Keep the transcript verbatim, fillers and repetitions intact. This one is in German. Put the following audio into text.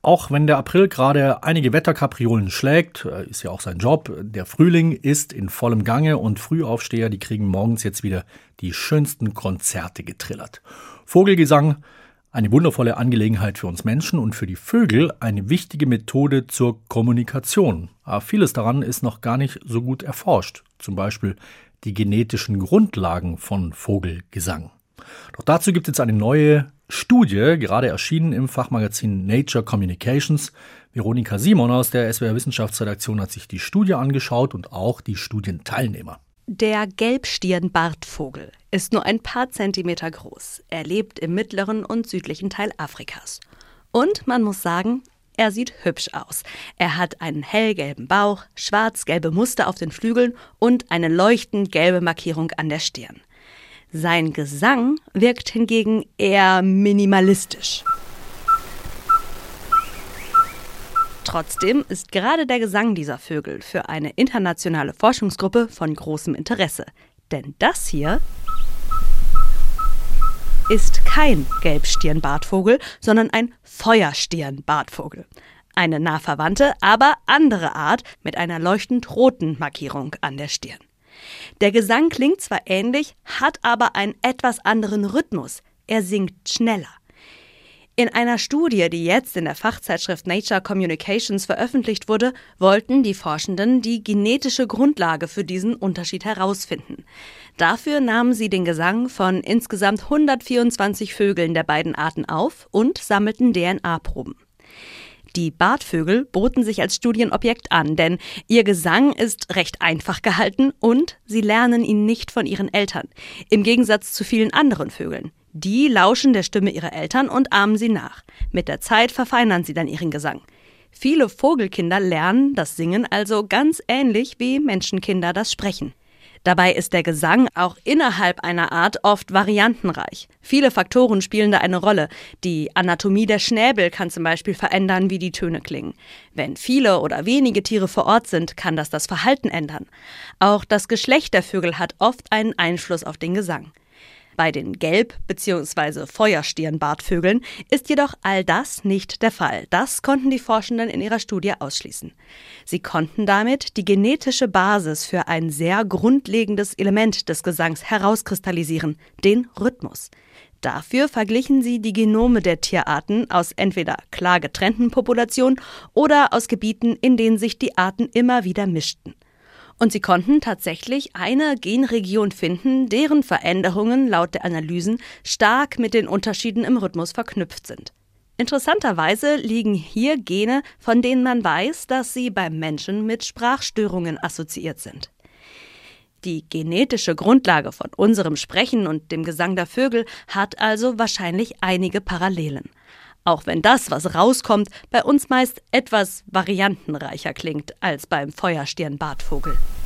Auch wenn der April gerade einige Wetterkapriolen schlägt, ist ja auch sein Job, der Frühling ist in vollem Gange und Frühaufsteher, die kriegen morgens jetzt wieder die schönsten Konzerte getrillert. Vogelgesang, eine wundervolle Angelegenheit für uns Menschen und für die Vögel eine wichtige Methode zur Kommunikation. Aber vieles daran ist noch gar nicht so gut erforscht, zum Beispiel die genetischen Grundlagen von Vogelgesang. Doch dazu gibt es jetzt eine neue Studie, gerade erschienen im Fachmagazin Nature Communications. Veronika Simon aus der S W R Wissenschaftsredaktion hat sich die Studie angeschaut und auch die Studienteilnehmer. Der Gelbstirn-Bartvogel ist nur ein paar Zentimeter groß. Er lebt im mittleren und südlichen Teil Afrikas. Und man muss sagen, er sieht hübsch aus. Er hat einen hellgelben Bauch, schwarz-gelbe Muster auf den Flügeln und eine leuchtend gelbe Markierung an der Stirn. Sein Gesang wirkt hingegen eher minimalistisch. Trotzdem ist gerade der Gesang dieser Vögel für eine internationale Forschungsgruppe von großem Interesse. Denn das hier ist kein Gelbstirn-Bartvogel, sondern ein Feuerstirn-Bartvogel. Eine nah verwandte, aber andere Art mit einer leuchtend roten Markierung an der Stirn. Der Gesang klingt zwar ähnlich, hat aber einen etwas anderen Rhythmus. Er singt schneller. In einer Studie, die jetzt in der Fachzeitschrift Nature Communications veröffentlicht wurde, wollten die Forschenden die genetische Grundlage für diesen Unterschied herausfinden. Dafür nahmen sie den Gesang von insgesamt hundertvierundzwanzig Vögeln der beiden Arten auf und sammelten D N A-Proben. Die Bartvögel boten sich als Studienobjekt an, denn ihr Gesang ist recht einfach gehalten und sie lernen ihn nicht von ihren Eltern, im Gegensatz zu vielen anderen Vögeln. Die lauschen der Stimme ihrer Eltern und ahmen sie nach. Mit der Zeit verfeinern sie dann ihren Gesang. Viele Vogelkinder lernen das Singen also ganz ähnlich wie Menschenkinder das Sprechen. Dabei ist der Gesang auch innerhalb einer Art oft variantenreich. Viele Faktoren spielen da eine Rolle. Die Anatomie der Schnäbel kann zum Beispiel verändern, wie die Töne klingen. Wenn viele oder wenige Tiere vor Ort sind, kann das das Verhalten ändern. Auch das Geschlecht der Vögel hat oft einen Einfluss auf den Gesang. Bei den Gelb- bzw. Feuerstirn-Bartvögeln ist jedoch all das nicht der Fall. Das konnten die Forschenden in ihrer Studie ausschließen. Sie konnten damit die genetische Basis für ein sehr grundlegendes Element des Gesangs herauskristallisieren, den Rhythmus. Dafür verglichen sie die Genome der Tierarten aus entweder klar getrennten Populationen oder aus Gebieten, in denen sich die Arten immer wieder mischten. Und sie konnten tatsächlich eine Genregion finden, deren Veränderungen laut der Analysen stark mit den Unterschieden im Rhythmus verknüpft sind. Interessanterweise liegen hier Gene, von denen man weiß, dass sie beim Menschen mit Sprachstörungen assoziiert sind. Die genetische Grundlage von unserem Sprechen und dem Gesang der Vögel hat also wahrscheinlich einige Parallelen. Auch wenn das, was rauskommt, bei uns meist etwas variantenreicher klingt als beim Feuerstirn-Bartvogel.